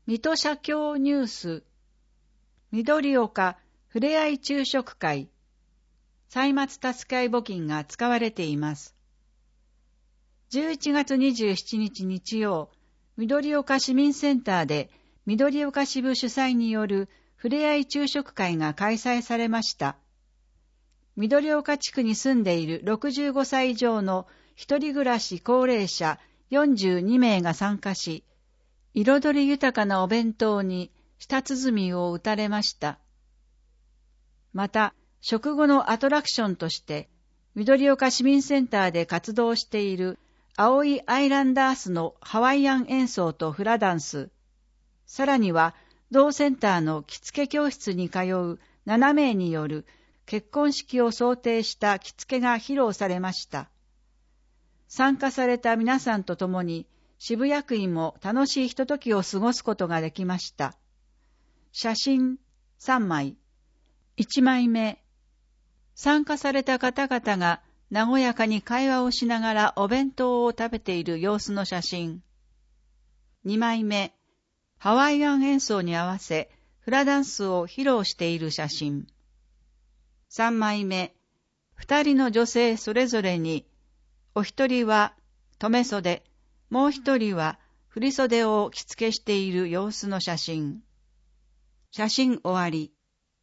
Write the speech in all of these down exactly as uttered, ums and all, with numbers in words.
水戸社協ニュース、緑岡ふれあい昼食会、歳末助け合い募金が使われています。じゅういちがつにじゅうしちにち日曜、緑岡市民センターで緑岡支部主催によるふれあい昼食会が開催されました。緑岡地区に住んでいるろくじゅうごさい以上の一人暮らし高齢者よんじゅうにめいが参加し、彩り豊かなお弁当に舌鼓を打たれました。また、食後のアトラクションとして、緑岡市民センターで活動している青いアイランダースのハワイアン演奏とフラダンス、さらには同センターの着付け教室に通うななめいによる結婚式を想定した着付けが披露されました。参加された皆さんと共に渋谷区員も楽しいひとときを過ごすことができました。写真さんまい。いちまいめ。参加された方々が和やかに会話をしながらお弁当を食べている様子の写真。にまいめ。ハワイアン演奏に合わせフラダンスを披露している写真。さんまいめ。二人の女性それぞれに、お一人は留め袖、もう一人は振袖を着付けしている様子の写真。写真終わり。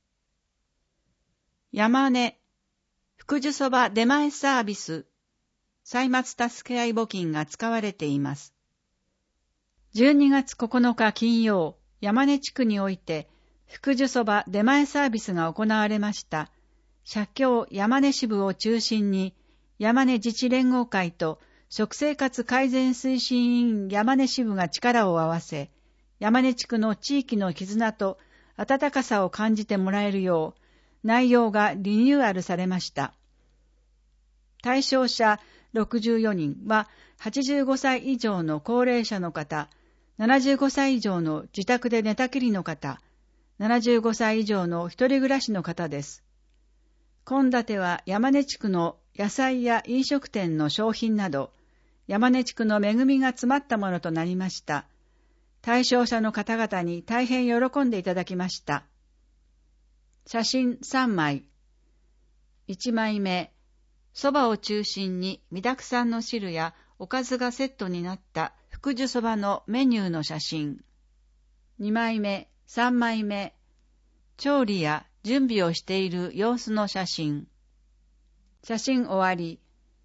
山根、福寿そば出前サービス、歳末助け合い募金が使われています。じゅうにがつここのか金曜、山根地区において、福寿そば出前サービスが行われました。社協山根支部を中心に、山根自治連合会と食生活改善推進委員山根支部が力を合わせ、山根地区の地域の絆と温かさを感じてもらえるよう、内容がリニューアルされました。対象者ろくじゅうよにんははちじゅうごさい以上の高齢者の方、ななじゅうごさい以上の自宅で寝たきりの方、ななじゅうごさい以上の一人暮らしの方です。献立は山根地区の野菜や飲食店の商品など、山根地区の恵みが詰まったものとなりました。対象者の方々に大変喜んでいただきました。写真さんまい。いちまいめ、そばを中心にみだくさんの汁やおかずがセットになった福寿そばのメニューの写真。にまいめ、さんまいめ、調理や準備をしている様子の写真。写真終わり。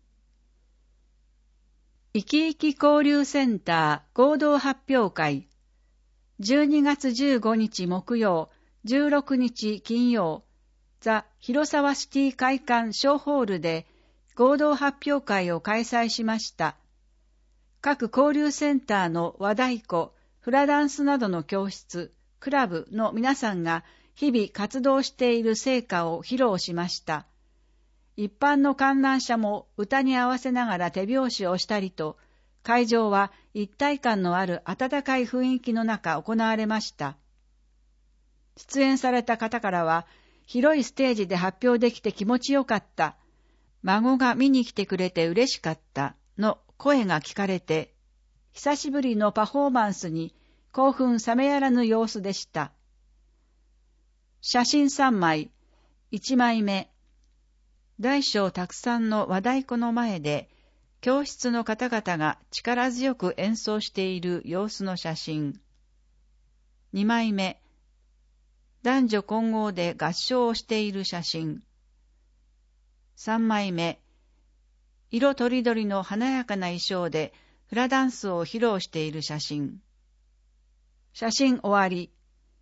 いきいき交流センター合同発表会。じゅうにがつじゅうごにち木曜、じゅうろくにち金曜、ザ・広沢シティ会館小ホールで合同発表会を開催しました。各交流センターの和太鼓、フラダンスなどの教室、クラブの皆さんが日々活動している成果を披露しました。一般の観覧者も歌に合わせながら手拍子をしたりと、会場は一体感のある温かい雰囲気の中行われました。出演された方からは、広いステージで発表できて気持ちよかった、孫が見に来てくれて嬉しかったの声が聞かれて、久しぶりのパフォーマンスに興奮冷めやらぬ様子でした。写真さんまい。いちまいめ。大小たくさんの和太鼓の前で、教室の方々が力強く演奏している様子の写真。にまいめ。男女混合で合唱をしている写真。さんまいめ。色とりどりの華やかな衣装でフラダンスを披露している写真。写真終わり。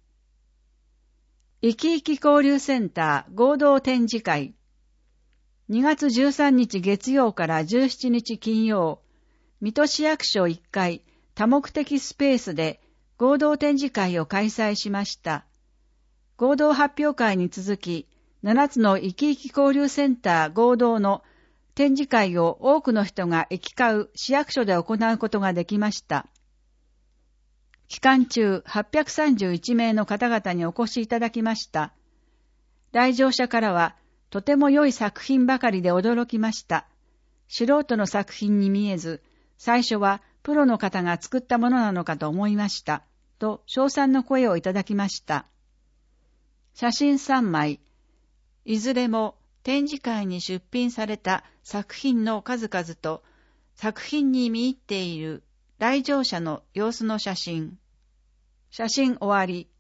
いきいき交流センター合同展示会。にがつじゅうさんにち月曜からじゅうしちにち金曜、水戸市役所いっかい多目的スペースで合同展示会を開催しました。合同発表会に続き、ななつのいきいき交流センター合同の展示会を多くの人が行き交う市役所で行うことができました。期間中はっぴゃくさんじゅういちめいの方々にお越しいただきました。来場者からは、とても良い作品ばかりで驚きました。素人の作品に見えず、最初はプロの方が作ったものなのかと思いました。 と称賛の声をいただきました。写真さんまい、いずれも展示会に出品された作品の数々と作品に見入っている来場者の様子の写真。写真終わり。